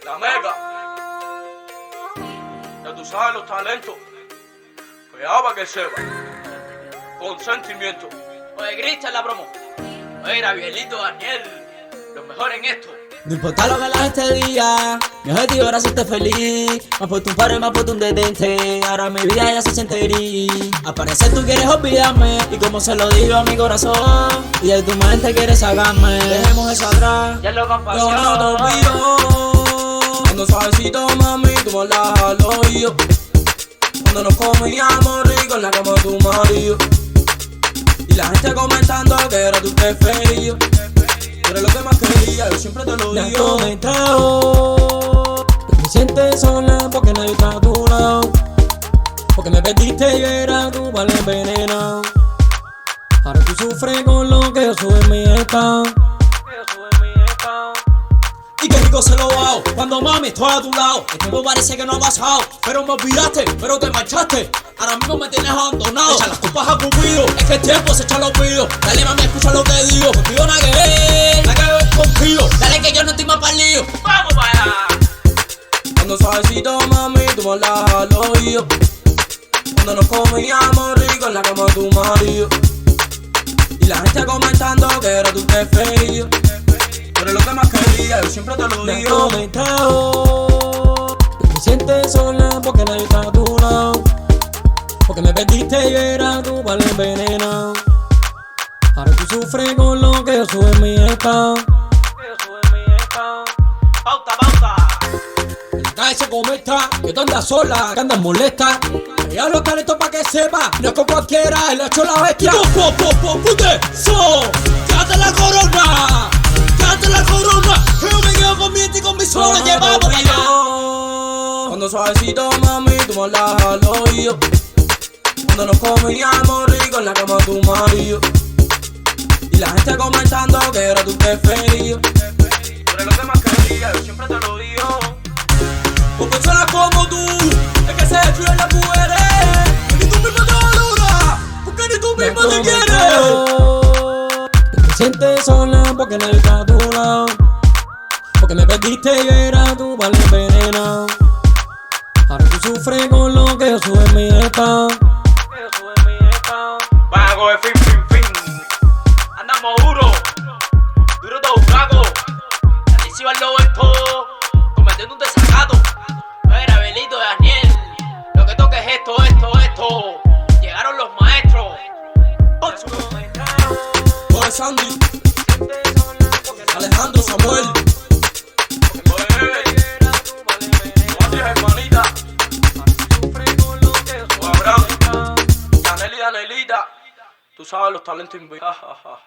La Mega, ya tú sabes los talentos. Cuidado para que sepa. Con sentimiento. Oye, Cristian, la promo. Oye, Gabrielito, Daniel, los mejores en esto. No importa lo que la gente diga, mi objetivo era hacerte feliz. Me has puesto un paro y me has puesto un detente. Ahora mi vida ya se siente gris. Al parecer tú quieres olvidarme, y como se lo digo a mi corazón, y de tu mente quieres sacarme. Dejemos eso atrás, Ya lo yo compasión. no te olvido. Cuando suavecito, mami, tú me hablas al oído. Cuando nos comíamos rico en la cama de tu marido. Y la gente comentando que era tu preferido. Tú eres lo que más quería, yo siempre te lo digo. Me has comentado que te sientes sola porque nadie está a tu lado. Porque me perdiste y era tu vale envenenado. Ahora tú sufres con lo que yo sube en mi estado. Y qué rico se lo hago cuando mami estoy a tu lado. El tiempo parece que no ha pasado, pero me olvidaste, pero te marchaste. Ahora mismo me tienes abandonado. Echa las culpas a Cupido, es que el tiempo se echa los olvido. Dale mami, escucha lo que digo. Contigo nada que ver contigo. Dale que yo no estoy más para el lío. ¡Vamos para allá! Cuando suavecito mami, tú me hablas al oído. Cuando nos comíamos rico en la cama de tu marido. Y la gente comentando que era tu preferido. Tú eres lo que más quería, yo siempre te lo digo. Me has comentado que te sientes sola porque nadie está a tu lado. Porque me perdiste y era tu vale envenenado. Ahora tú sufres con lo que yo sube en mi estado. Pauta, pauta. En la calle se comenta que tú andas sola, que andas molesta. Ya los talentos pa' que sepa, no es con cualquiera, él ha hecho la bestia. ¡Pute! ¡So! ¡Quédate la corona! ¡Quédate la corona! Que yo me quedo con mi y con mi suelo, llevamos para allá. Cuando suavecito, mami, tú me hablas al oído. Cuando nos comíamos rico en la cama de tu marido. Y la gente comentando que era tu preferido. Tú eres lo que más quería, yo siempre te lo digo. Por personas como tú, es que se destruyen las mujeres. Ni tú mismo te valoras, porque ni tú mismo te quieres. Te sientes sola porque nadie está a tu lado. Porque me perdiste y era tu vale envenenado. Ahora tú sufres con lo que yo sube en mi estado. Vago de fin. Andamos duro de buscaco. Alicia al lobo es todo, cometiendo un desacato. Oye, Gabrielito, Daniel, lo que toca es esto. Llegaron los maestros. Jorge Sandy, Alejandro Samuel. Hermanita, Abraham, Yaneli, Danelita, tú sabes los talentos invitados.